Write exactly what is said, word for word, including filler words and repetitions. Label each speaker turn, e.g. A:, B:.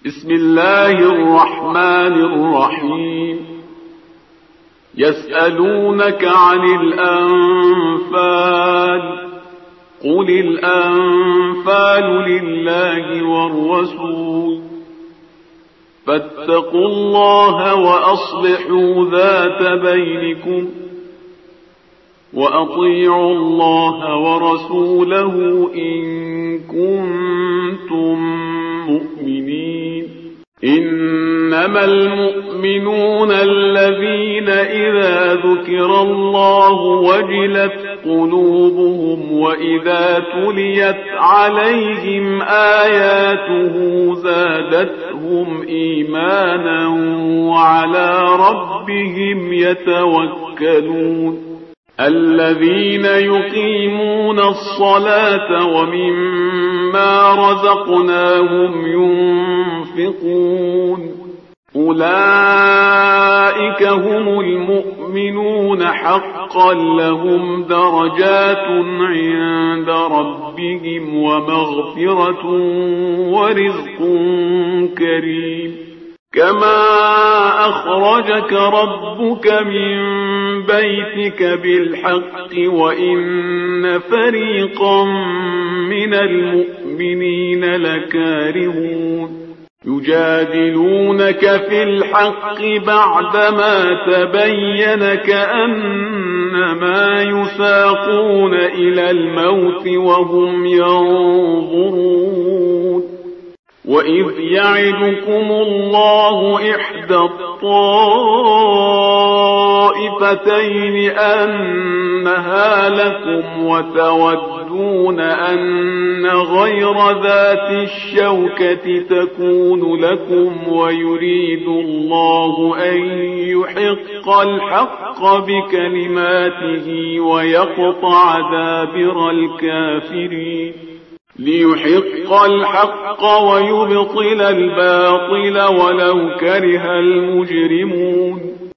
A: بسم الله الرحمن الرحيم يسألونك عن الأنفال قل الأنفال لله والرسول فاتقوا الله وأصلحوا ذات بينكم وأطيعوا الله ورسوله إن كنتم مؤمنين. إنما المؤمنون الذين إذا ذكر الله وجلت قلوبهم وإذا تليت عليهم آياته زادتهم إيمانا وعلى ربهم يتوكلون. الذين يقيمون الصلاة ومما رزقناهم ينفقون أولئك هم المؤمنون حقا لهم درجات عند ربهم ومغفرة ورزق كريم. كما أخرجك ربك من بيتك بالحق وإن فريقا من المؤمنين لكارهون يجادلونك في الحق بعدما تبين كأنما يساقون إلى الموت وهم ينظرون. وإذ يعدكم الله إحدى الطائفتين أنها لكم وتودون أن غير ذات الشوكة تكون لكم ويريد الله أن يحق الحق بكلماته ويقطع دابر الكافرين. ليحق الحق ويبطل الباطل ولو كره المجرمون.